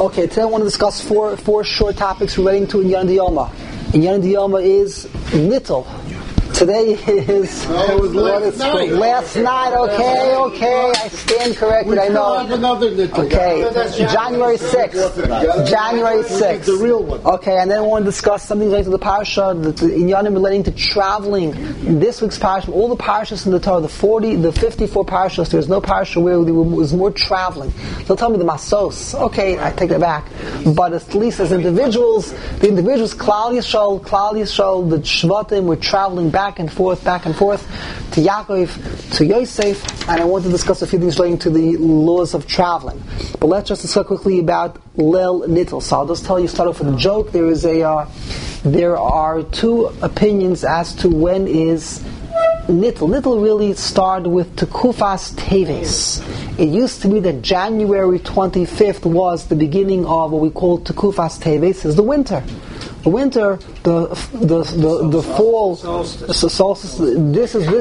Okay, today I want to discuss four short topics relating to Inyan Diyoma. Inyan Diyoma is little. Today is last night. Okay, I stand corrected. I know. Okay, January 6th. January 6th. The real one. Okay, and then I want to discuss something related to the parasha, the inyanim relating to traveling. In this week's parasha, all the parashas in the Torah, the 54 parashas, there is no parasha where there was more traveling. They'll tell me the masos. Okay, I take that back. But at least as individuals, Klal Yisrael, the Shvatim were traveling back and forth to Yaakov, to Yosef, and I want to discuss a few things relating to the laws of traveling. But let's just discuss quickly about Leil Nittel. So I'll just tell you, start off with a joke. There are two opinions as to when is Nittel. Nittel really started with Tekufas Teves. It used to be that January 25th was the beginning of what we call Tekufas Teves, is the winter. The winter, the fall, solstice. This is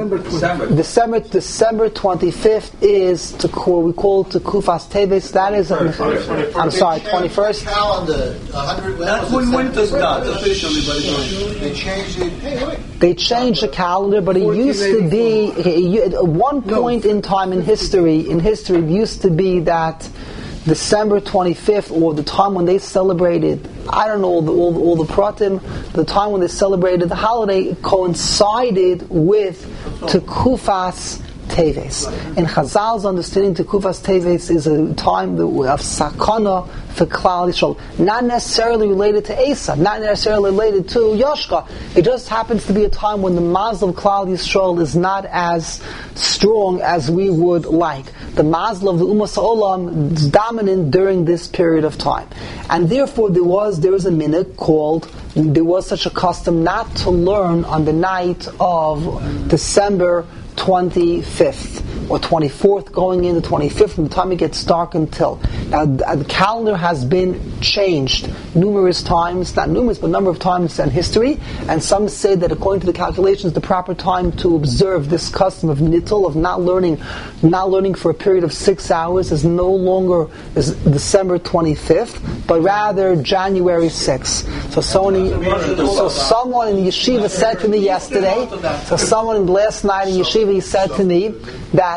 December 25th is what we call Tekufas Teves. That is, I'm sorry, 21st. That's when winter starts officially, but they changed it. They changed the calendar, but it used to be at one point in time in history. It used to be that December 25th, or the time when they celebrated, I don't know all the pratim, the time when they celebrated the holiday coincided with Tekufas Teves. And Chazal's understanding Tekufas Teves is a time of sakana for Klal Yisrael, not necessarily related to Esav, not necessarily related to Yoshka. It just happens to be a time when the mazel of Klal Yisrael is not as strong as we would like. The mazel of the Umas Ha'olam is dominant during this period of time, and therefore there was a minhag called. There was such a custom not to learn on the night of December 25th or 24th, going into 25th, from the time it gets dark until. Now, the calendar has been changed numerous times, not numerous, but a number of times in history, and some say that according to the calculations, the proper time to observe this custom of nittel, of not learning for a period of 6 hours, is no longer December 25th, but rather January 6th. So someone in the yeshiva said to me yesterday, last night in yeshiva, he said to me that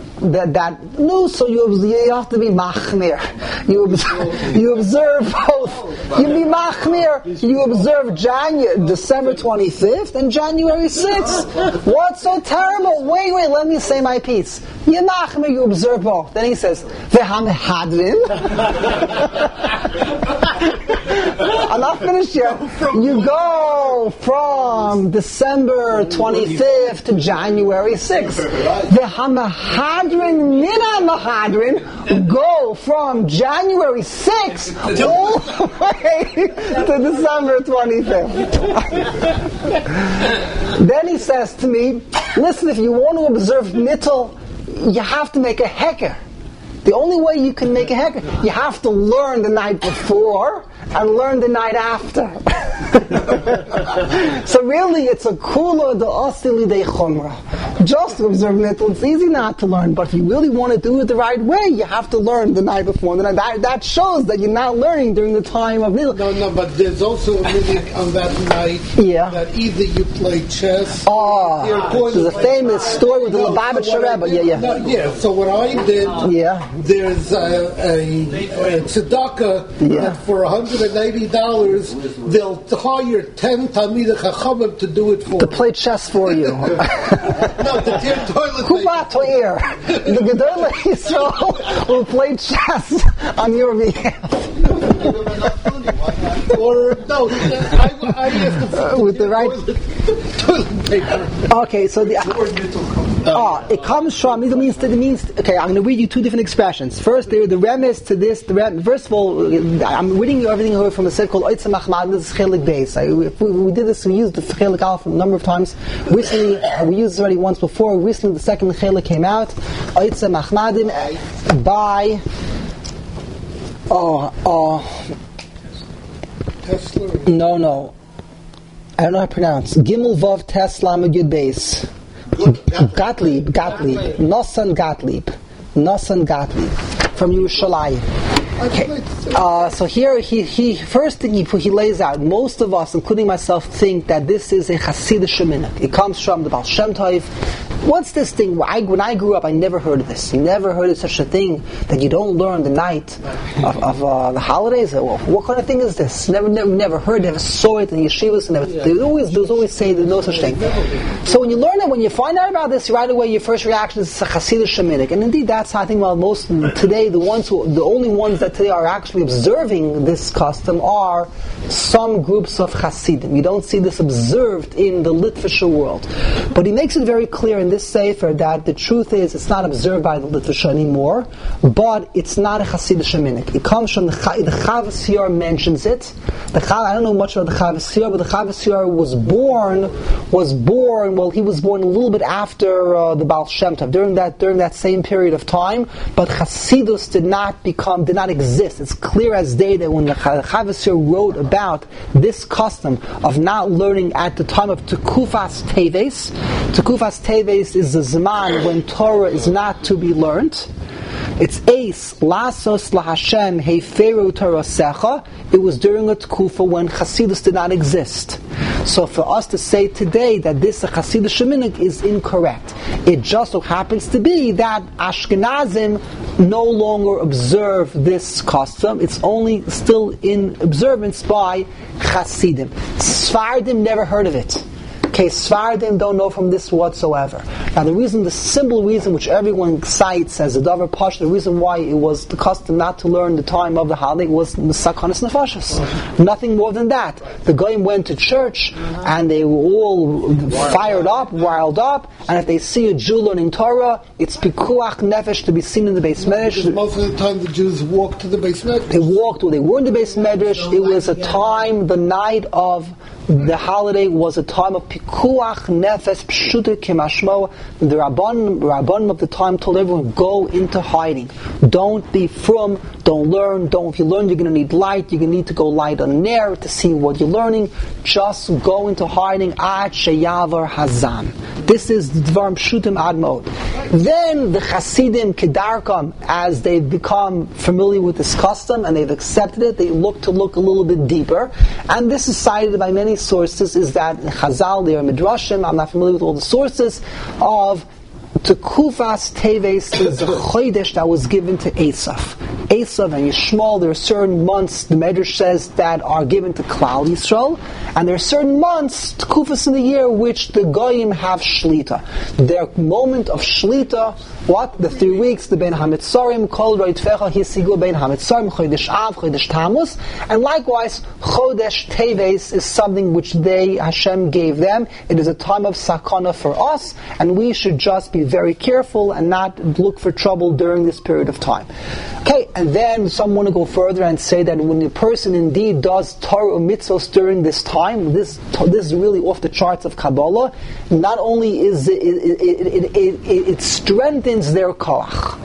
no, so you have to be machmir. You observe both. You be machmir. You observe December 25th and January 6th. What's so terrible? Wait, let me say my piece. You machmir, you observe both. Then he says, V'ham hadrin. I'm not finished yet. You go from December 25th to January 6th. The Hamahadrin Mina Mahadrin go from January 6th all the way to December 25th. Then he says to me, listen, if you want to observe Nittel, you have to make a heker. The only way you can make a heker, you have to learn the night before and learn the night after. So really, it's a kula de osili de chumra. Just to observe nittel, it's easy not to learn. But if you really want to do it the right way, you have to learn the night before. And that shows that you're not learning during the time of nittel. No, but there's also a minute on that night that either you play chess. There's a famous story with the Lubavitcher Rebbe. So what I did, there's a tzedakah that for $180 they'll hire 10 Talmidei Chachamim to do it for to play chess for you. No, the toilet. Kubat the Gedolei Yisrael will play chess on your behalf. Or no, I asked with the right toilet paper. Okay, so it comes from. It means. Okay, I'm going to read you two different expressions. First, the remes to this. First of all, I'm reading you everything from a set called Oitza Machmad. This is Chelik Beis. We did this. We used the Chelik Aleph a number of times. Recently, we used it already once before. Recently, the second Chelik came out. Oitza Machmadim by. Tesla. No. I don't know how to pronounce. Gimel Vav Tes Lamed Yud Beis. Gottlieb. Nosson Gottlieb. From Yerushalayim. Okay. So here, he first thing he lays out. Most of us, including myself, think that this is a Hasidic minhag. It comes from the Baal Shem Tov. What's this thing? When I grew up, I never heard of this. You never heard of such a thing that you don't learn the night of the holidays. What kind of thing is this? Never heard. Never saw it in yeshivas. They always say there's no such thing. So when you learn it, when you find out about this, right away your first reaction is a Hasidic minhag. And indeed, that's how I think about most today. The only ones that today are actually observing this custom are some groups of Hasidim. You don't see this observed in the Litvisher world. But he makes it very clear in this Sefer that the truth is it's not observed by the Litvisher anymore, but it's not a Hasidic minhag. It comes from the Chavos Yair mentions it. I don't know much about the Chavos Yair, but the Chavos Yair was born, he was born a little bit after the Baal Shem Tov, during that same period of time, but Hasidus did not exist. It's clear as day that when the Chavos Yair wrote about this custom of not learning at the time of Tekufas Teves. Tekufas Teves is the Zman when Torah is not to be learned. It's Eis Lasos LaHashem Heiferu Torasecha. It was during a Tekufa when Hasidus did not exist. So for us to say today that this Hasidic minhag is incorrect. It just so happens to be that Ashkenazim no longer observe this custom. It's only still in observance by Hasidim. Sfardim never heard of it. Okay, Sfardim don't know from this whatsoever. Now the simple reason which everyone cites as a davar pash, the reason why it was the custom not to learn the time of the holiday was Sakanas Nefashos. Nothing more than that. The Goyim went to church and they were all fired up, riled up, and if they see a Jew learning Torah, it's Pikuach Nefesh to be seen in the Beis Medrash. Most of the time the Jews walked to the Beis Medrash. They walked, or they were in the Beis Medrash. It was a time, the night of the holiday was a time of Pikuach Nefesh Pshuta Kemashmo. The Rabbanim of the time told everyone, go into hiding. Don't be from, don't learn, if you learn you're going to need light, you're going to need to go light on Ner to see what you're learning. Just go into hiding. Ad Sheyavar Hazan. This is the Dvarim Pshutim Admod. Then the Hasidim Kedarkam, as they've become familiar with this custom and they've accepted it, they look a little bit deeper. And this is cited by many sources, is that in Chazal, there are Midrashim, I'm not familiar with all the sources, of Tekufas Teves is a chodesh that was given to Esav. Esav and Yishmael, there are certain months, the Medrash says, that are given to Klal Yisrael, and there are certain months, Tekufas in the year, which the Goyim have Shlita. Their moment of Shlita, what? The 3 weeks, the Ben HaMetzarim, Kol Roitfecha Hisigu Ben HaMetzarim, Chodesh Av, Chodesh Tammuz, and likewise, Chodesh Teves is something which Hashem gave them. It is a time of sakana for us, and we should just be very careful and not look for trouble during this period of time. Okay, and then some want to go further and say that when a person indeed does Torah or mitzvos during this time, this is really off the charts of Kabbalah. Not only is it strengthens their koach,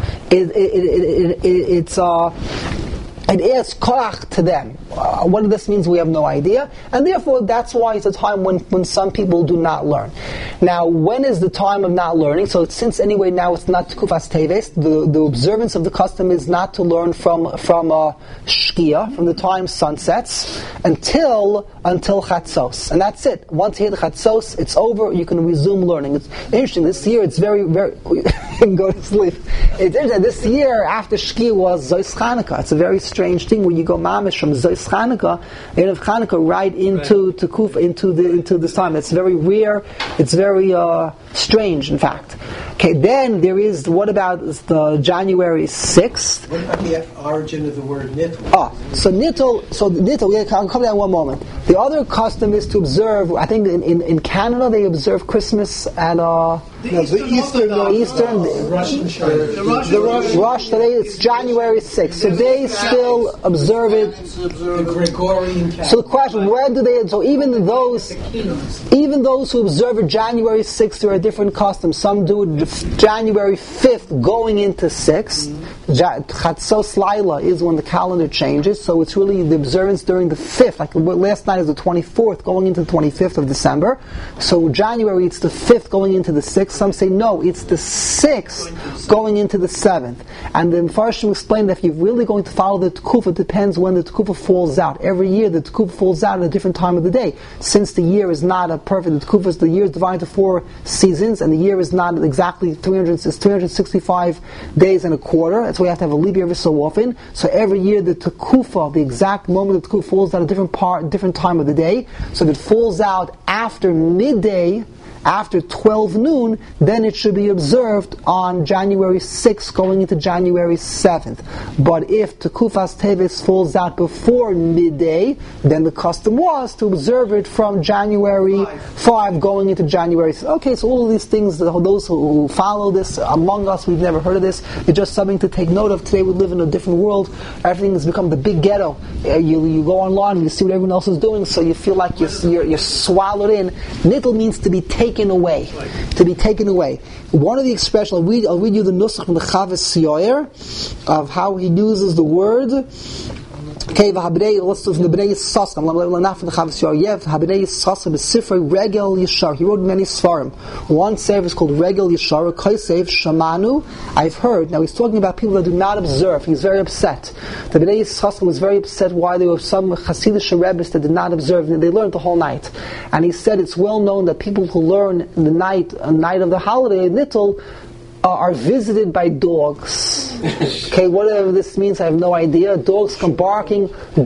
it adds koach to them. What this means, we have no idea, and therefore that's why it's a time when some people do not learn. Now, when is the time of not learning? So since anyway now it's not Tekufas Teves, the observance of the custom is not to learn from Shkia, from the time sunsets, until Chatzos, and that's it. Once you hit Chatzos, it's over. You can resume learning. It's interesting. This year, it's very, very. You can go to sleep. It's interesting. This year, after Shkia was Zos Chanukah. It's a very strange thing when you go mamish from Zos Chanukah, end of Chanukah, right into Tekufah, into this time. It's very rare. It's very strange, in fact. Okay, then there is, what about the January 6th? What about the origin of the word nittel? So nittel, I'll come down one moment. The other custom is to observe, I think in Canada they observe Christmas at the Rosh today, it's January 6th. So they still observe it. The Gregorian calendar. So the question, where do they, so even those who observe it January 6th, there are different customs. Some do it January 5th going into 6th. Chatzos Laila is when the calendar changes. changes. So it's really the observance during the 5th. Like last night is the 24th, going into the 25th of December. So January, it's the 5th going into the 6th. Some say no, it's the 6th going into the 7th. And the Mepharshim explained that if you're really going to follow the Tekufa, it depends when the Tekufa falls out. Every year the Tekufa falls out at a different time of the day. Since the year is not a perfect, the year is divided into 4 seasons, and the year is not exactly 365 days and a quarter. That's why you have to have a leap year every so often. So every year the Tekufa, the exact moment the Tekufa falls out at a different time of the day. So if it falls out after midday, after 12 noon, then it should be observed on January 6th going into January 7th. But if Tekufas Teves falls out before midday, then the custom was to observe it from January 5 going into January 6th. Okay, so all of these things, those who follow this, among us, we've never heard of this. It's just something to take note of. Today we live in a different world. Everything has become the big ghetto. You go online and you see what everyone else is doing, so you feel like you're swallowed in. Nittel means to be taken away. To be taken away. One of the expressions, I'll read you the nusach from the Chavis Yoyer of how he uses the word. Okay, let's do from the Bnei Yissaschar. Not from the Chavis Yoyer. Bnei Yissaschar b'Sifrei Regel Yishar. He wrote many svarim. One sefer is called Regel Yishar. A Kaisev Shamanu. I've heard. Now he's talking about people that do not observe. He's very upset. The Bnei Yissaschar was very upset why there were some Hasidic Rebbes that did not observe. And they learned the whole night. And he said it's well known that people who learn the night of the holiday, Nittel, are visited by dogs. Okay, whatever this means, I have no idea. Dogs come barking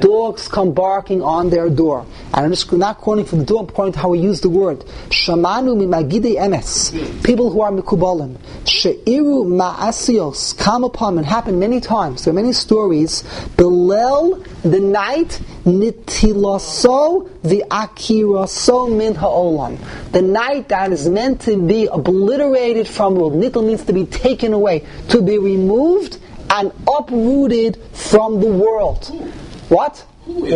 on their door. And I'm just not quoting from the door, I'm quoting how we use the word. Shamanu mimagidei emes. People who are mikubalim. She'iru ma'asios. Come upon, and happen many times. There are many stories. Belel, the night, nitilaso, the akiraso min ha'olam. The night that is meant to be obliterated from the world. Nitel means to be taken away, to be removed and uprooted from the world. What?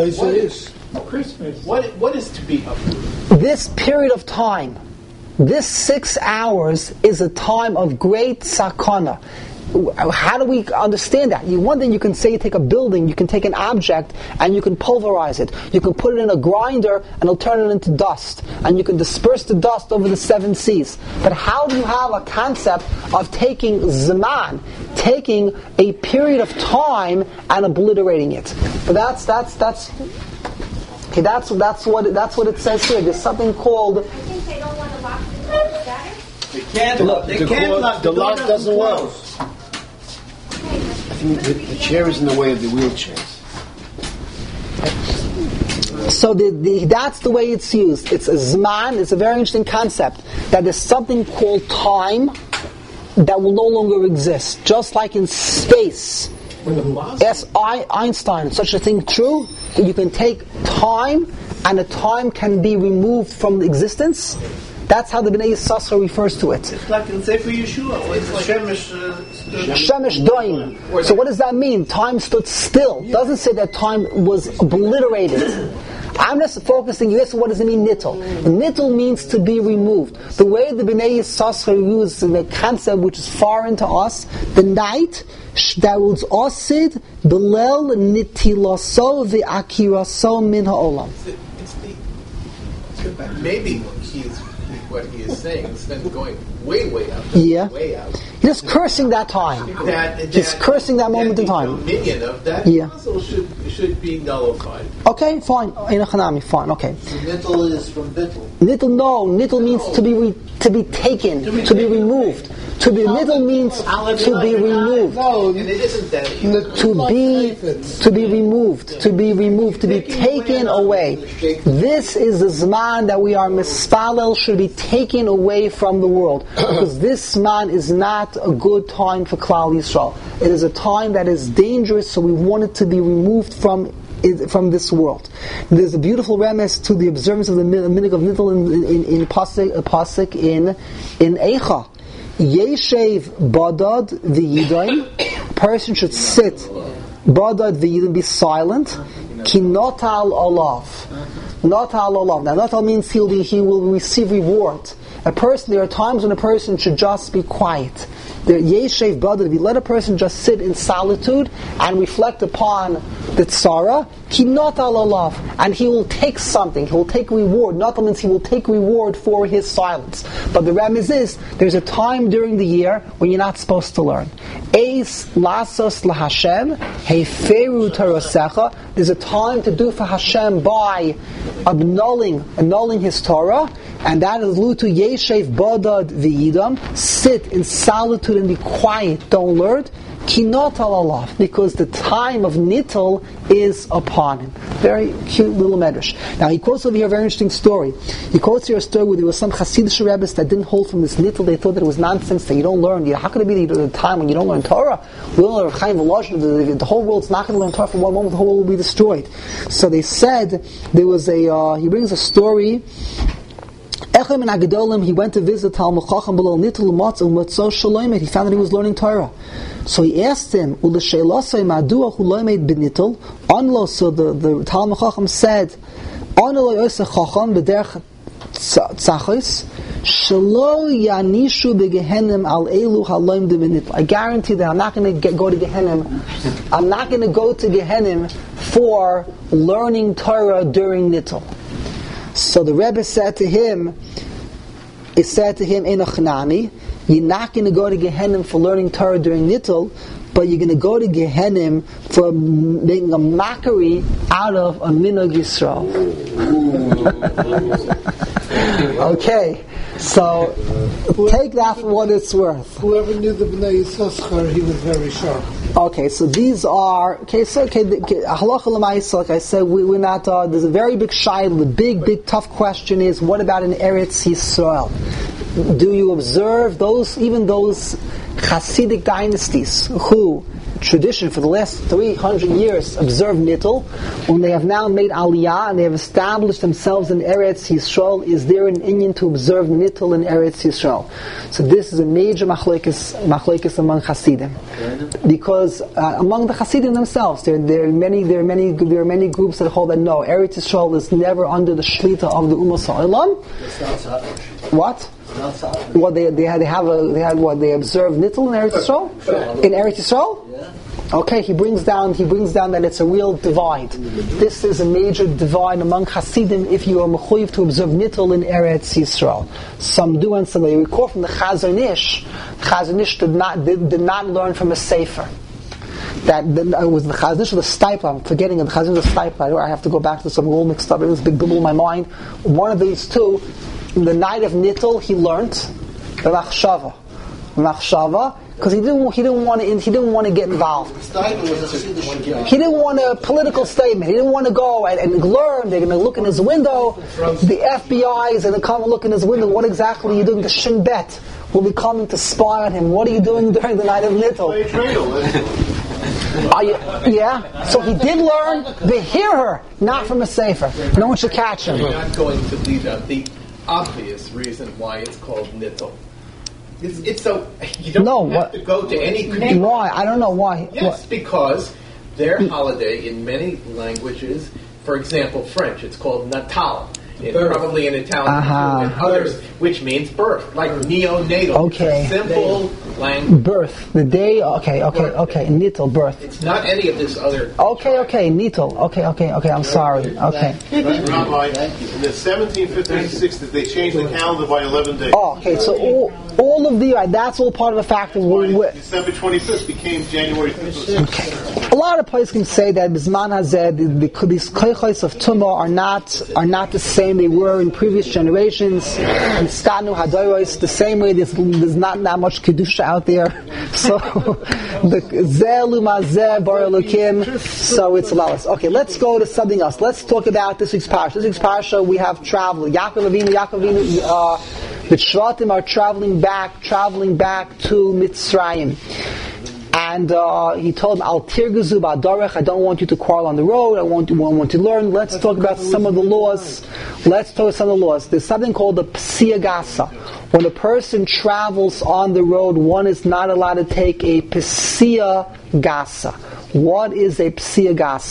Christmas. What is to be uprooted? This period of time, this 6 hours, is a time of great sakana. How do we understand that? One thing you can say, you take a building, you can take an object, and you can pulverize it. You can put it in a grinder, and it'll turn it into dust. And you can disperse the dust over the 7 seas. But how do you have a concept of taking Zaman, taking a period of time, and obliterating it? But that's what it says here. There's something called. I think they don't want to lock the door. They can't lock the lock doesn't work. I think the chair is in the way of the wheelchairs. So that's the way it's used. It's a Zman. It's a very interesting concept that there's something called time that will no longer exist, just like in space. Yes, Einstein, such a thing true that you can take time and a time can be removed from existence. That's how the Bnei Yissaschar refers to it. It's like in Sefer Yeshua. It's like Shemesh Doim. So what does that mean? Time stood still. It doesn't say that time was obliterated. I'm just focusing, you ask what does it mean, nittel? Nittel means to be removed. The way the Bnei Yissaschar use the concept which is foreign to us, the night, that was osid, belel nitilaso v'akiraso min ha'olam. Maybe what he is saying, instead of going way up, way out. He's just cursing that time. He's cursing that moment in time. The dominion of that puzzle should be nullified. Okay, fine. Fine. Okay. So nittel is from bittel. Nittel, no. Nittel means to be taken, to be removed. Nittel means to be removed. No, and it isn't that. To be removed, to be taken away. This is the Zman that we are mispalel should be taken away from the world, because this Zman is not a good time for Klal Yisrael. It is a time that is dangerous, so we want it to be removed from this world. There's a beautiful remes to the observance of the minhag of Nittel in pasuk in Eicha. Yeshev badad v'yidaim. Person should sit badad v'yidaim, be silent. Ki notal olav. Notal olav. Now notal means he will receive reward. There are times when a person should just be quiet. Yeshev Badad, if you let a person just sit in solitude and reflect upon the tzara, Ki not alalav, and he will take something, he will take reward. Not means he will take reward for his silence. But the remiz is, there's a time during the year when you're not supposed to learn. Eis lasos lahashem, heferu tarasecha, there's a time to do for Hashem by annulling his Torah, and that is lutu yeshev badad v'yidam, sit in solitude and be quiet, don't learn, kinot alalaf, because the time of nittel is upon him. Very cute little medrash. Now he quotes over here a very interesting story. He quotes here a story where there was some Hasidic Rebbes that didn't hold from this nittel. They thought that it was nonsense, that you don't learn. How could it be the time when you don't learn Torah? We don't learn Chaim V'Loshen. The whole world's not going to learn Torah for one moment. The whole world will be destroyed. So they said there was he brings a story. He went to visit Talmud Chacham below Nittel Matzah Matzah Shaloimet. He found that he was learning Torah. So he asked him, Uleshelasai Madua Huloimet B'Nittel. Onlo, so the Talmud Chacham said, Onlo Yosef Chacham B'derech Tzachos Shalo Yanishu B'Gehenim Al Elu Haloim B'Nittel. I guarantee that I'm not going to go to Gehenim. I'm not going to go to Gehenim for learning Torah during Nittel. So the Rebbe said to him, Enochnani, you're not going to go to Gehenim for learning Torah during Nittel, but you're going to go to Gehenim for making a mockery out of a Minhag Yisrael. Okay, so take that for what it's worth. Whoever knew the Bnei Yissaschar, he was very sharp. Okay, so these are halacha l'maisa. Like I said, we're not. There's a very big shayla. The big tough question is: what about in Eretz Yisrael? Do you observe those Hasidic dynasties who, tradition for the last 300 years, observe Nittel, when they have now made Aliyah and they have established themselves in Eretz Yisrael? Is there an Inyan to observe Nittel in Eretz Yisrael? So this is a major machlekes among Hasidim, because among the Hasidim themselves, there are many groups that hold that no, Eretz Yisrael is never under the shlita of the Ummah Ha'olam. What? What they observe Nittel in Eretz Yisrael? In Eretz Yisrael? Yeah. Okay, he brings down that it's a real divide. This is a major divide among Hasidim if you are mechuyev to observe Nittel in Eretz Yisrael. Some do and some don't. You recall from the Chazon Ish did not learn from a sefer. That was the Chazon Ish or the Stipler. I'm forgetting it. The Chazon Ish or the Stipler. I have to go back to some all mixed up. It was a big bubble in my mind. One of these two, the night of Nittel, he learned the Machshava, because he didn't want to get involved. He didn't want a political statement. He didn't want to go and learn. They're going to look in his window. The FBI is going to come and look in his window. What exactly are you doing? The Shin Bet will be coming to spy on him. What are you doing during the night of Nittel? Yeah. So he did learn the hearer, not from a sefer. No one should catch him. You're not going to leave out the obvious reason why it's called Nittel. It's so you don't have to go to any. Why? I don't know why. Yes, because their holiday in many languages, for example, French, it's called Natal. Probably in Italian and others, which means birth, like neonatal. Okay. Simple language. Birth. The day. Okay. Nittel, birth. It's not any of this other. Okay. Nittel. Okay. I'm sorry. Okay. Rabbi, in the 1756, they changed the calendar by 11 days. Oh, okay. So all of that's all part of the fact of December 25th became January 5th. Okay. A lot of places can say that Bisman Hazed, these koichos of Tumah are not the same they were in previous generations. In Stanu Hadoros, the same way there's not that much kedusha out there. So the Zelu Mazeh Bar Elokim. So it's lawless. Okay, let's go to something else. Let's talk about this week's parsha. This week's parsha we have travel. Yaakov Avinu. The Shvatim are traveling back to Mitzrayim. And he told him, Al tirguzu ba'darech, I don't want you to quarrel on the road, I want to learn. Let's talk about some of the laws. There's something called a psia gasa. When a person travels on the road, one is not allowed to take a psia gasa. What is a psia gasa?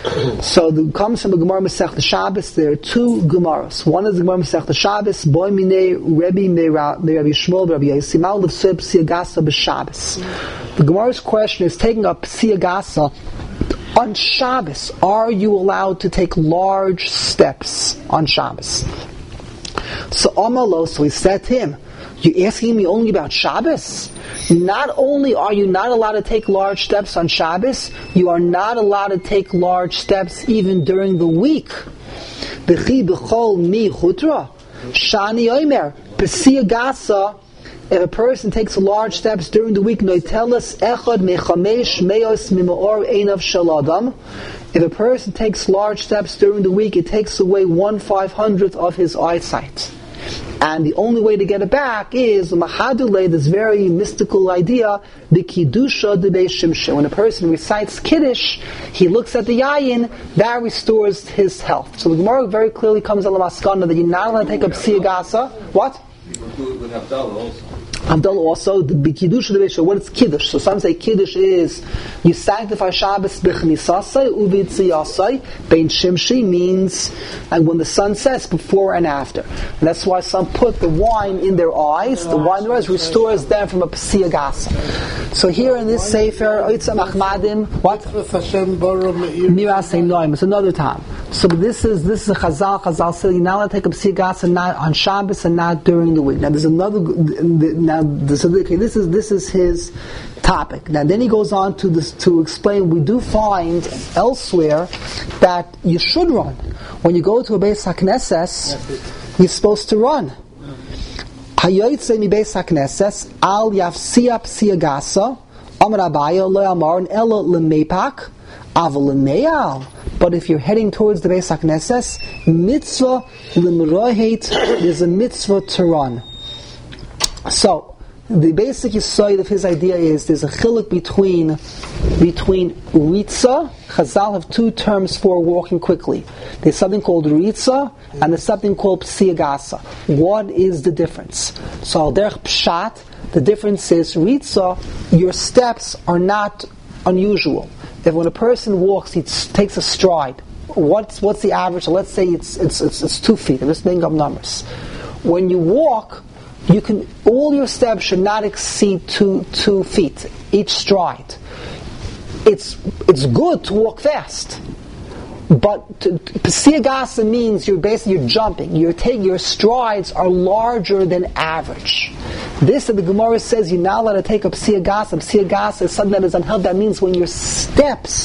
So it comes from the Gemara Masechta Shabbos. There are two Gemaras. One is the Gemara Masechta Shabbos. Boy minei Rebbe Rabbi Shmuel Rabbi Yisimal l'fsei Psiya Gasa b'Shabbos. The Gemara's question is taking up Psiya Gasa on Shabbos. Are you allowed to take large steps on Shabbos? So Amalo, so he said to him, "You asking me only about Shabbos? Not only are you not allowed to take large steps on Shabbos, you are not allowed to take large steps even during the week. B'chi b'chol mi chutra shani omer b'siya gasa." If a person takes large steps during the week, noitelas echad mechamesh meos mimaor einav shaladam. If a person takes large steps during the week, it takes away 1/500th of his eyesight. And the only way to get it back is mahadule, this very mystical idea, the kiddusha de beishimshe. When a person recites kiddush, he looks at the yayin, that restores his health. So the Gemara very clearly comes on the maskana that you're not allowed to take up Psiya Gasa. What? With Havdalah also. Havdalah also, the kiddush de beishimshe. What is kiddush? So some say kiddush is you sanctify Shabbos b'chnisasai uvitziyasai. Bein shimshi means like when the sun sets, before and after. And that's why some put the wine in their eyes. The wine in their eyes restores them from a Psiya Gasa. So here in this sefer, Oitzam Achmadim, what? Miras Noim. It's another time. So this is a Chazal. Chazal said you're not allowed to take a Psiya Gasa not on Shabbos and not during the week. Now there's another. This is his topic. Now then he goes on to explain. We do find elsewhere that you should run when you go to a Beis HaKnesses. You're supposed to run. Hayoytze mi Beis HaKnesses al yafsiya Psiya Gasa Amar Abaye lo yamar elo lemepak aval lemeyal. But if you're heading towards the Beis HaKnesses, mitzvah limrohet, there's a mitzvah to run. So the basic side of his idea is there's a chiluk between ritza. Chazal have two terms for walking quickly. There's something called ritza and there's something called Psiya Gasa. What is the difference? So al derech pshat, the difference is ritza, your steps are not unusual. If when a person walks, he takes a stride. What's the average? So let's say it's 2 feet. I'm just making up numbers. When you walk, all your steps should not exceed 2 feet each stride. It's good to walk fast, but Psiya Gasa means you're jumping. Your strides are larger than average. This that the Gemara says you're not allowed to take up Psiya Gasa. Psiya Gasa is something that is unhealthy. That means when your strides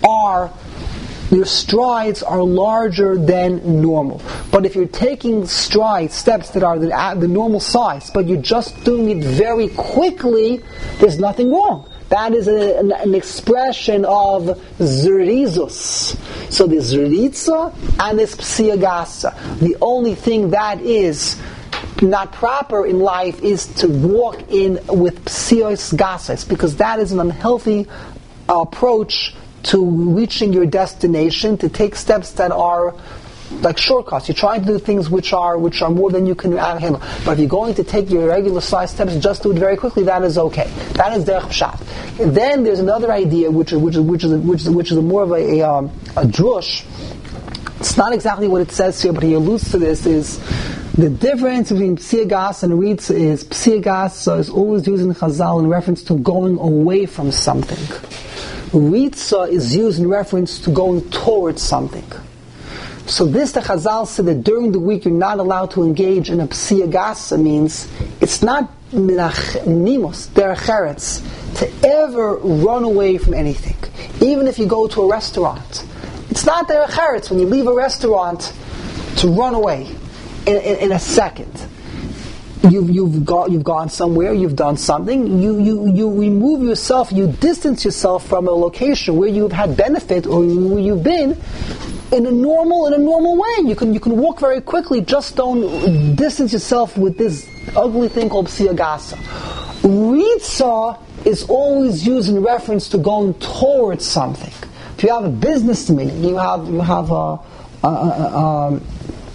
are larger than normal. But if you're taking steps that are the normal size, but you're just doing it very quickly, there's nothing wrong. That is an expression of zerizus. So there's zeritza and there's Psiya Gasa. The only thing that is not proper in life is to walk in with Psiyos Gasas, because that is an unhealthy approach to reaching your destination, to take steps that are like shortcuts. You're trying to do things which are more than you can handle. But if you're going to take your regular size steps, just do it very quickly. That is okay. That is derech pshat. And then there's another idea which is more of a drush. It's not exactly what it says here, but he alludes to this. Is the difference between Psiya Gasa and Ritza is Psiya Gasa is always used in Chazal in reference to going away from something. Ritza is used in reference to going towards something. So this, the Chazal said that during the week you're not allowed to engage in a Psiya Gasa means it's not nimos, derech eretz, to ever run away from anything. Even if you go to a restaurant. It's not derech eretz when you leave a restaurant to run away in a second. You've gone somewhere, you've done something, you remove yourself, you distance yourself from a location where you've had benefit or where you've been in a normal way. You can walk very quickly, just don't distance yourself with this ugly thing called Psiya Gasa. Ritza is always used in reference to going towards something. If you have a business meeting, you have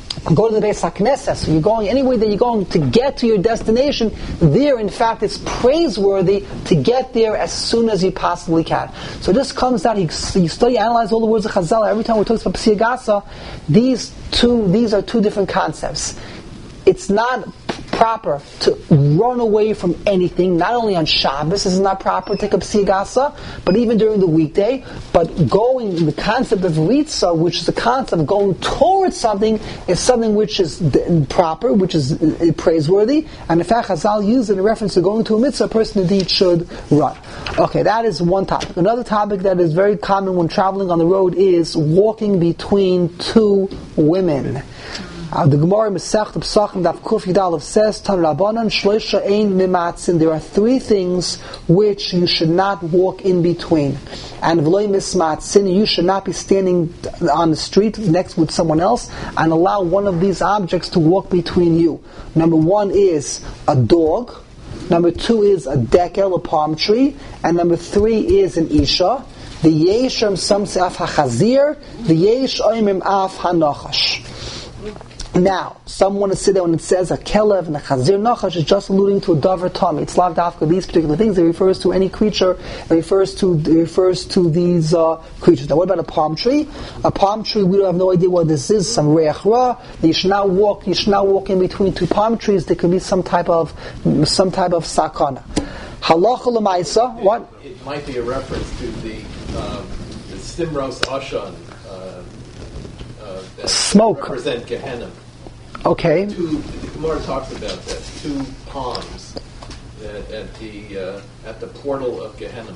go to the Beis HaKnesses, so you're going anywhere that you're going to get to your destination, there in fact it's praiseworthy to get there as soon as you possibly can. So this comes down, you study, analyze all the words of Chazal, every time we talk about P'siyah Gasa, these are two different concepts. It's not proper to run away from anything, not only on Shabbos, this is not proper to take up P'siyah Gasa, but even during the weekday. But the concept of Ritzah, which is the concept of going towards something, is something which is proper, which is praiseworthy, and in fact Chazal used it in reference to going to a mitzvah, a person indeed should run. Okay, that is one topic. Another topic that is very common when traveling on the road is walking between two women. The Gemara Masechet Pesachim Daf Kuf Yud Aleph says, Tan Rabbanan Shloisha Ein Mimatzin. There are three things which you should not walk in between. And V'loi Mismatzin, you should not be standing on the street next with someone else and allow one of these objects to walk between you. Number one is a dog. Number two is a dekel, a palm tree. And number three is an isha. The Yesham Sam Se'af HaChazir, the Yesh Oimim Af HaNachash. Now, some want to sit there when it says a kelev and a chazir nachash is just alluding to a davar tummy. It's lav dafka, these particular things. It refers to any creature. It refers to these creatures. Now, what about a palm tree? A palm tree, we don't have no idea what this is. Some reach ra. You should not walk in between two palm trees. There could be some type of sakana. Halacha l'maisa. What? It might be a reference to the Simros Ashan. Smoke. Represent Gehenna. Okay. The Gemara talks about that. Two palms at the portal of Gehenna.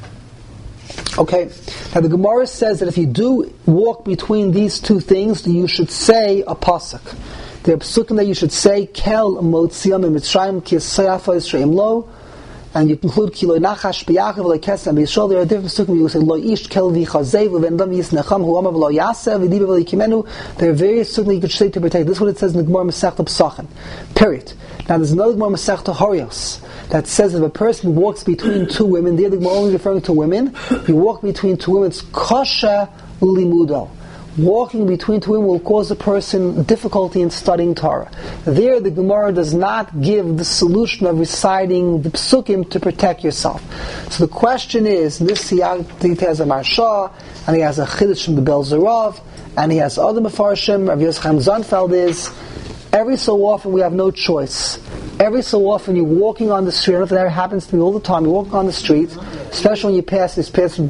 Okay. Now the Gemara says that if you do walk between these two things, you should say a pasuk. There are pasukim that you should say Kel Motziyam Mitzrayim Ki Sayafa Yisraim Lo. And you conclude Kilo Nachash B'Yachav L'Kesem B'Yisrael. There are different pasukim. You say Lo Ish Kel V'Chazei V'Vendam Yisnecham Hu'amav Lo Yaseh V'Diba V'Likimenu. There are various pasukim you could say to protect. This is what it says in the Gemara Masechta Pesachim. Period. Now there's another Gemara Masechta Horios that says if a person walks between two women, the other Gemara only referring to women, you walk between two women, it's Kosher Limudo. Walking between two women will cause a person difficulty in studying Torah. There, the Gemara does not give the solution of reciting the psukim to protect yourself. So the question is, this he has a Marsha, and he has a Chiddush from the Bel Zerav, and he has other Mefarshim. Rav Yosef Chaim Zonfeld is, every so often we have no choice. Every so often you're walking on the street, I don't know if that happens to me all the time, you're walking on the street, especially when you pass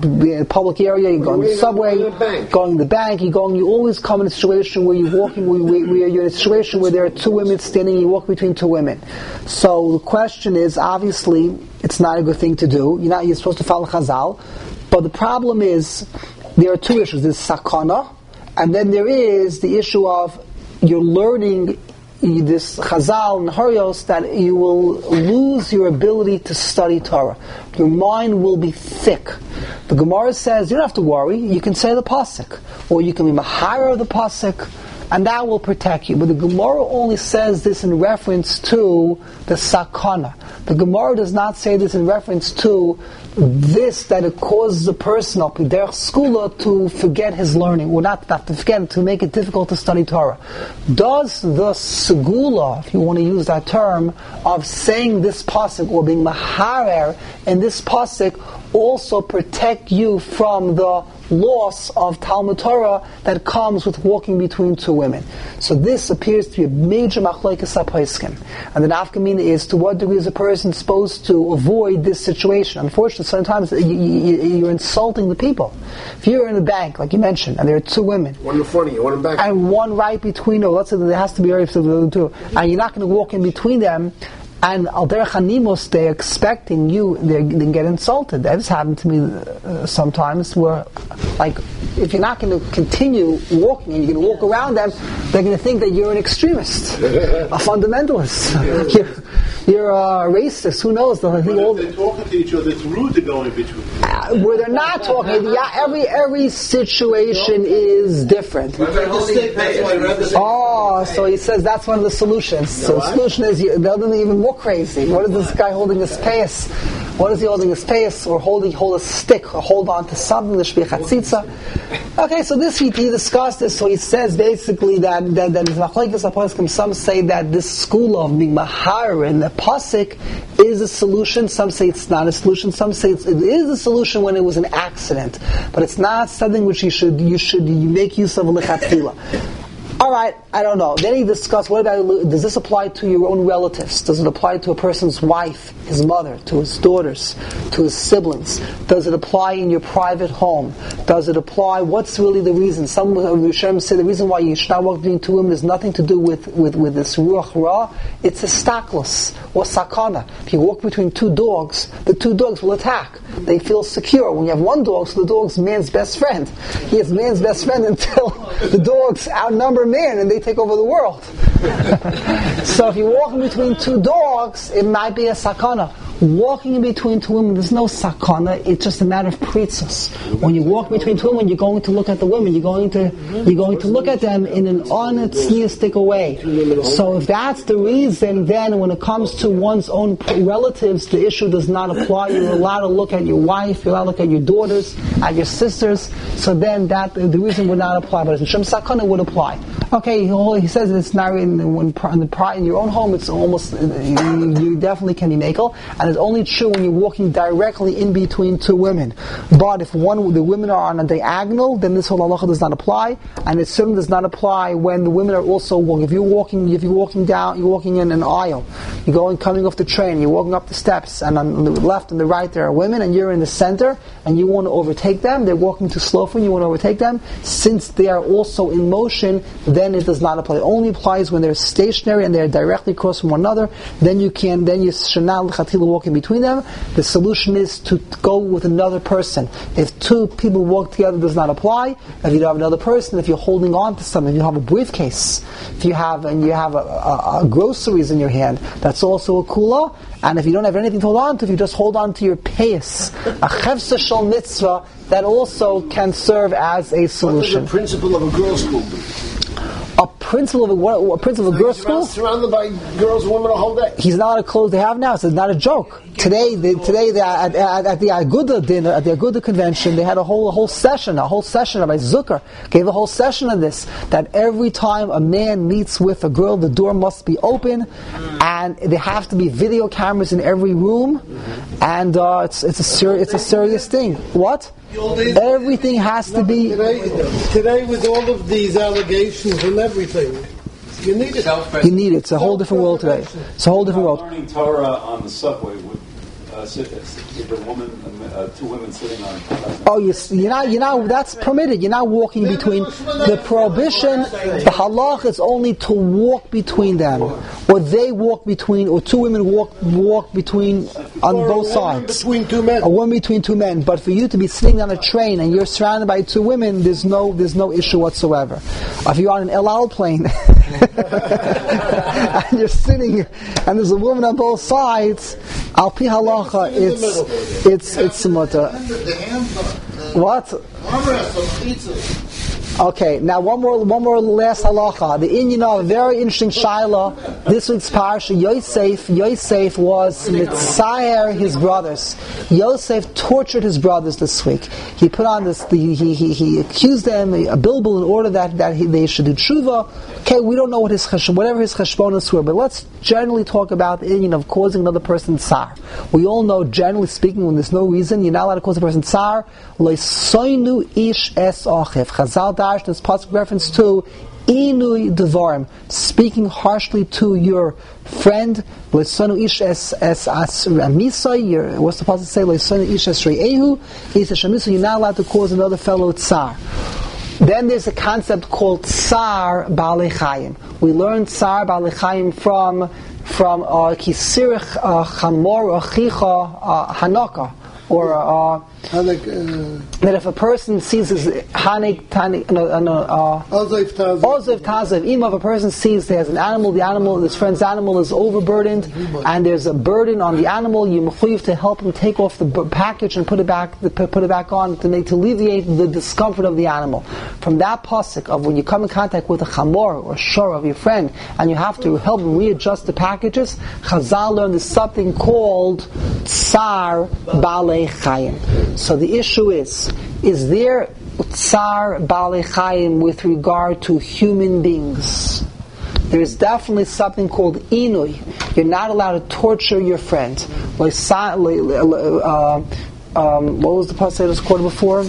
a public area, you're going to the subway, going to the bank, you always come in a situation where you're walking, where you're in a situation where there are two women standing, and you walk between two women. So the question is, obviously, it's not a good thing to do. You're supposed to follow Chazal. But the problem is, there are two issues. There's sakana, and then there is the issue of you're learning this Chazal and Harios that you will lose your ability to study Torah. Your mind will be thick. The Gemara says you don't have to worry. You can say the pasuk, or you can be mahara of the pasuk, and that will protect you. But the Gemara only says this in reference to the sakana. The Gemara does not say this in reference to this, that it causes a person up in derech skula to forget his learning, or not to forget, to make it difficult to study Torah. Does the segula, if you want to use that term, of saying this pasuk or being maharer in this pasuk also protect you from the loss of Talmud Torah that comes with walking between two women? So this appears to be a major machlokes haposkim. And the nafkamina is, to what degree is a person supposed to avoid this situation? Unfortunately, sometimes you're insulting the people. If you're in the bank, like you mentioned, and there are two women, one in front of you, one in back, and one right between you, let's say there has to be area for the two, and you're not going to walk in between them, and al derech hanimos, they're expecting you, they get insulted. That's happened to me sometimes, where, like, if you're not going to continue walking and you're going to walk around them, they're going to think that you're an extremist, a fundamentalist. You're a racist. Who knows? They're talking to each other. It's rude to go in between. Where they're not talking. Every situation is different. Oh, so he says that's one of the solutions. So the solution is the other than even more crazy. What is this guy holding his payas? What is he holding? His payas, or hold a stick, or hold on to something, the shvi chatzitza. Okay, so this he discussed this. So he says basically that some say that this school of being mahar in the pasuk is a solution. Some say it's not a solution. Some say it is a solution when it was an accident, but it's not something which you should make use of lechatchila. All right, I don't know. Then he discussed, what about, does this apply to your own relatives? Does it apply to a person's wife, his mother, to his daughters, to his siblings? Does it apply in your private home? Does it apply, what's really the reason? Some Rishonim say the reason why you should not walk between two women has nothing to do with this ruach ra. It's a staklos, or sakana. If you walk between two dogs, the two dogs will attack. They feel secure. When you have one dog, so the dog's man's best friend. He is man's best friend until the dogs outnumber man and they take over the world. So if you're walking between two dogs, it might be a sakana. Walking in between two women, there's no sakana. It's just a matter of pritzos. When you walk between two women, you're going to look at the women. You're going to look at them in an untheistic way. So if that's the reason, then when it comes to one's own relatives, the issue does not apply. You're allowed to look at your wife. You're allowed to look at your daughters, at your sisters. So then that the reason would not apply. But in Shem sakana would apply. Okay, he says it's not in your own home. It's almost you definitely can be makel. And it's only true when you're walking directly in between two women. But if the women are on a diagonal, then this whole halacha does not apply, and it certainly does not apply when the women are also walking. If you're walking down, you're walking in an aisle, coming off the train, you're walking up the steps, and on the left and the right there are women, and you're in the center, and you want to overtake them. They're walking too slow for you. You want to overtake them. Since they are also in motion, then it does not apply. It only applies when they're stationary and they're directly across from one another. Then you should not walk in between them. The solution is to go with another person. If two people walk together, it does not apply. If you don't have another person, if you're holding on to something, if you have a briefcase, if you have groceries in your hand, that's also a kula. And if you don't have anything to hold on to, if you just hold on to your payas, a chevsa shel mitzvah, that also can serve as a solution. What is the principle of a girls' school? A principal of a girls' school? Surrounded by girls and women the whole day. He's not a clothes they have now, so it's not a joke. Today at the Aguda dinner, at the Aguda convention, they had a whole session. Rabbi Zucker gave a whole session of this, that every time a man meets with a girl, the door must be open, and there have to be video cameras in every room, and it's a serious thing. What? Everything has to be... Today with all of these allegations and everything, you need it. You need it. It's a whole different world today. It's a whole different world. Learning Torah on the subway with two women sitting on. Oh, you're not. That's permitted. You're not walking between. The prohibition, the halach is only to walk between them, or they walk between, or two women walk between on both sides. Between two men. A woman between two men. But for you to be sitting on a train and you're surrounded by two women, there's no issue whatsoever. If you're on an El Al plane and you're sitting and there's a woman on both sides, al pi halacha, it's mutter. What? Okay, now one more last halacha. The Inyan of a very interesting shaila. This week's parsha, Yosef was mitzayer his brothers. Yosef tortured his brothers this week. He put on this. He accused them a bilbul in order that they should do tshuva. Okay, we don't know what whatever his cheshbonos were, but let's generally talk about the Inyan of causing another person tsar. We all know, generally speaking, when there's no reason, you're not allowed to cause a person tsar. Loisoinu ish es achiv. Chazal this pasuk reference to inui devarim, speaking harshly to your friend. Loisonu ish es amisai. What's the pasuk say? Loisonu ish es re'ehu. He says shamisai. You're not allowed to cause another fellow tsar. Then there's a concept called tsar ba'alei chayim. We learned tsar ba'alei chayim from kisirich chamor achicha hanaka, or that if a person sees his Ozev Tazev, even if a person sees there's an animal, his friend's animal is overburdened, and there's a burden on the animal, you mechuyev to help him take off the package and put it back on to alleviate the discomfort of the animal. From that pasuk of when you come in contact with a chamor or shor of your friend, and you have to help him readjust the packages, Chazal learned there's something called tsar balei chayim. So the issue is there tsar balei chayim with regard to human beings? There is definitely something called inui. You're not allowed to torture your friend. What was the passage that was quoted before?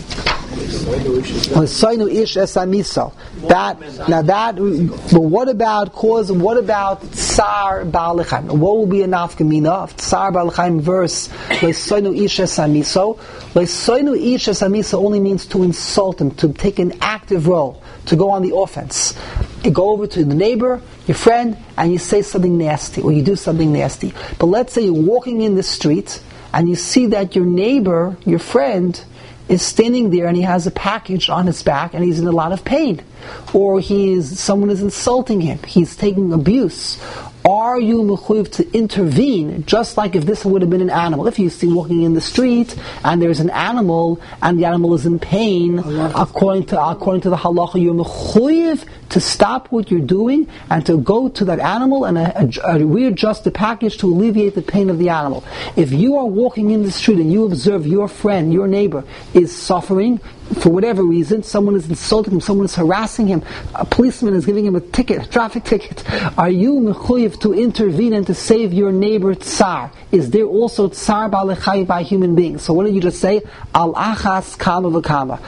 But what about cause? What about tsar ba'al chayim? What will be a nafkamina of tsar ba'al chayim verse? Le'soinu ish esamiso. Le'soinu ish esamiso only means to insult him, to take an active role, to go on the offense. You go over to the neighbor, your friend, and you say something nasty, or you do something nasty. But let's say you're walking in the street, and you see that your neighbor, your friend, is standing there and he has a package on his back and he's in a lot of pain. Or someone is insulting him, he's taking abuse. Are you mechuyev to intervene, just like if this would have been an animal? If you see walking in the street and there's an animal and the animal is in pain, according to the halacha, you're mechuyev to stop what you're doing and to go to that animal and readjust the package to alleviate the pain of the animal. If you are walking in the street and you observe your friend, your neighbor, is suffering, for whatever reason, someone is insulting him, someone is harassing him, a policeman is giving him a traffic ticket, are you mechuyev to intervene and to save your neighbor tsar? Is there also tsar ba'al chayim by human beings? So what did you just say? Al achas kama v'kama.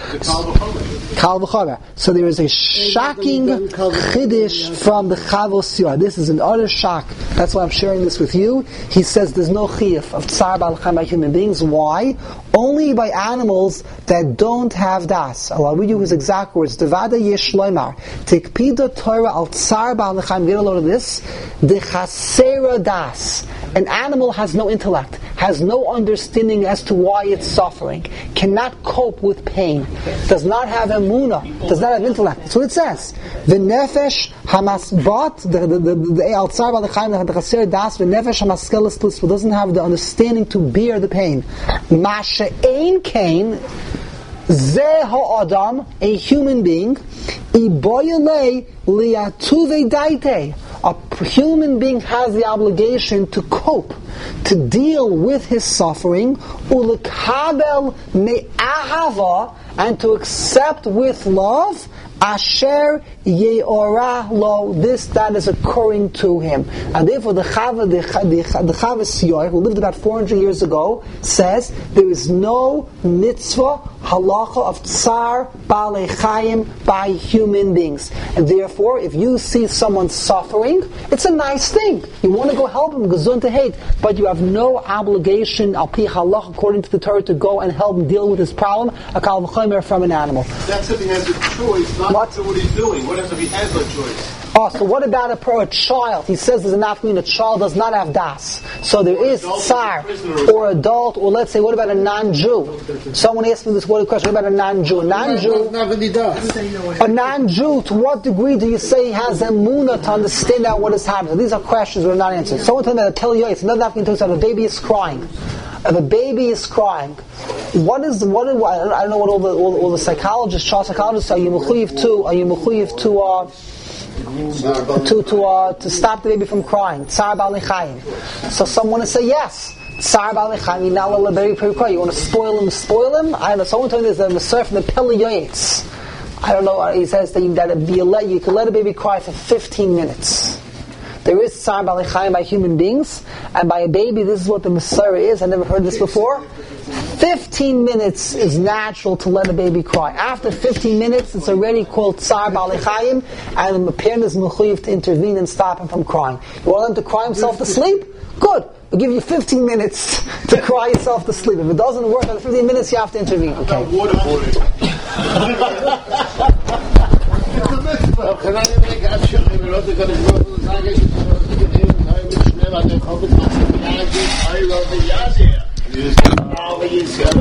Kal v'chara. So there is a shocking chiddush from the Chavos Yoah. This is an utter shock. That's why I'm sharing this with you. He says there's no chiyuv of tsar ba'al chayim by human beings. Why? Only by animals that don't have das. I'll read you his exact words. Devada yesh loymar. Tikpida Torah al tsar ba'al chayim. Get a load of this. Dechasera das. An animal has no intellect, has no understanding as to why it's suffering, cannot cope with pain, does not have emunah, does not have intellect. That's what it says. The nefesh hamasbat, the al tsar ba'al chayim, the chaser das, the nefesh hamaskelis plis, doesn't have the understanding to bear the pain. Masha'ein kain, Zeh ha'adam, a human being, iboyelei liatuve daite. A human being has the obligation to cope, to deal with his suffering, ulekabel me'ahava, and to accept with love, asher ye'orah lo, that is occurring to him. And therefore the Chavos Yoah, who lived about 400 years ago, says there is no mitzvah halacha of tsar ba'alei chayim by human beings. And therefore, if you see someone suffering, it's a nice thing. You want to go help him, gezun to hate, but you have no obligation, al pi halach, according to the Torah, to go and help him deal with his problem, a kal v'chomer from an animal. That's if he has a choice, not to what he's doing. What if he has no choice? Oh, so what about a child? He says there's an afternoon, a child does not have das. So there is tsar, or adult, or let's say, what about a non-Jew? Someone asked me this question, what about a non-Jew? A non-Jew, to what degree do you say he has emunah to understand out what is happening? These are questions we're not answering. Someone told me that Tel Yois, another African talks about a baby is crying. If a baby is crying, I don't know what all the psychologists, child psychologists, are you mechuyev to stop the baby from crying? Tsar ba'alei chayim. So someone will say yes. Tsar ba'alei chayim, you're not allowed to let the baby cry. You want to spoil him? I don't know. Someone told me there's a Maser from the Pele Yoetz. I don't know. He says that you can let a baby cry for 15 minutes. There is tsar ba'alei chayim by human beings, and by a baby, this is what the Maser is. I never heard this before. 15 minutes is natural to let a baby cry. After 15 minutes, it's already called tsar ba'alei chayim, and the parent is mechuyev to intervene and stop him from crying. You want him to cry himself to sleep? Good. We'll give you 15 minutes to cry yourself to sleep. If it doesn't work after 15 minutes, you have to intervene. Okay.